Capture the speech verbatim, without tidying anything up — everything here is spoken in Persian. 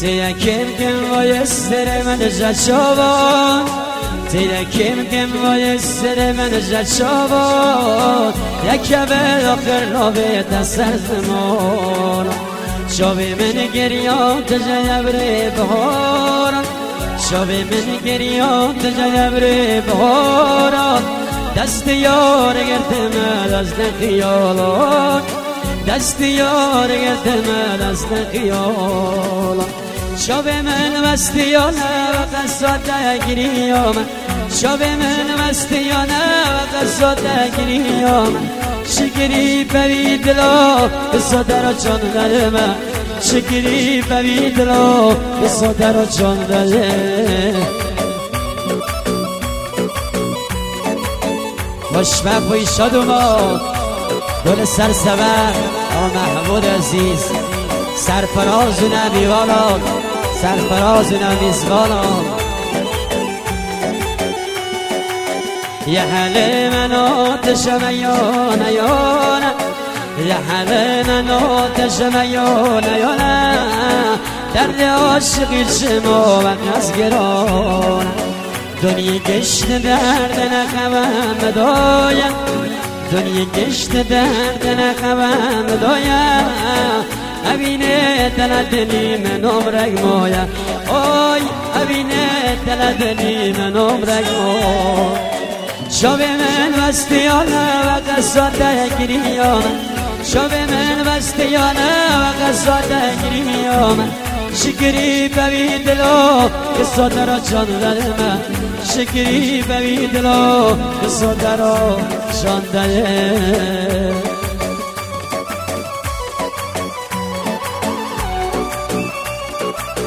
Tira kim kim vay estere men jachovan Tira kim kim vay estere men jachovan Yakabe akhir nove tasar zaman Shabi men geriyat jayabre bahar Shabi men geriyat jayabre bahar Dast yar gerdem dast khiyalat Dast yar gerdem dast khiyalat شب من مستیانه و قصد گریم شب من مستیانه و قصد گریم شکری بوی دلا به صدر جان دلم شکری بوی دلا به صدر جان دلم خوشبخت و شاد و ما گل سرسبر آ محمود عزیز سرفراز و نبیوانان سرفراز و نمیزبانان یه حل من آتش میانه یانه یه حل من آتش میانه یانه درد عاشقی شما و نزگرانه دنیا گشت درد نخوام دایم دنیا گشت درد نخوام دایم أبيني تلدني من عمرك مويا أوي أبيني تلدني من عمرك مويا شوف من وستيانا وقصة كريانا شوف من وستيانا وقصة كريانا شكري ببيد له الصدر جان دلما شكري ببيد له الصدر جان دلما